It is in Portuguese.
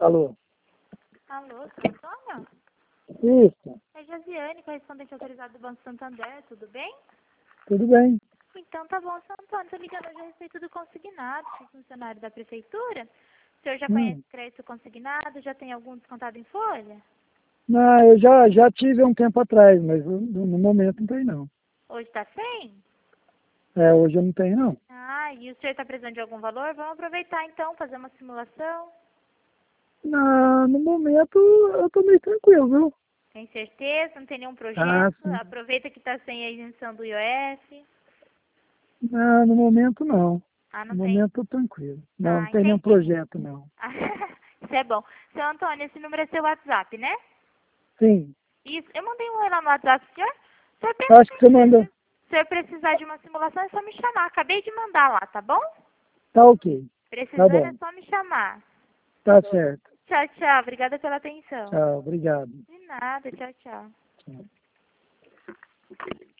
Alô? Alô, seu Antônio? Isso, É Josiane, correspondente autorizado do Banco Santander, tudo bem? tudo bem. Então tá bom, seu Antônio, tô ligando hoje a respeito do consignado, sou funcionário da prefeitura. O senhor já conhece Hum. crédito consignado? Já tem algum descontado em folha? Não, eu já tive há um tempo atrás, mas no momento não tem não. Hoje tá sem? Hoje eu não tenho não. Ah, e o senhor tá precisando de algum valor? Vamos aproveitar então, fazer uma simulação. Não, no momento eu tô meio tranquilo, viu? Tem certeza? Não tem nenhum Ah, projeto? sim. Aproveita que tá sem a isenção do IOF. Não, no momento não. Ah, não No tem? momento eu tô tranquilo. Não Ah, tem nenhum entendi. projeto não. Isso é bom. Seu Antônio, esse número é seu WhatsApp, né? Sim, Isso, eu mandei um oi lá no WhatsApp pro senhor. O senhor pensa acho que que você mandou. se o senhor precisar de uma simulação, é só me chamar. Acabei de mandar lá, tá bom? Tá ok. Tá Precisando é bom. só me chamar. Tá certo. Tchau, tchau. Obrigada pela atenção. Tchau, obrigado. De nada, tchau, tchau. Tchau.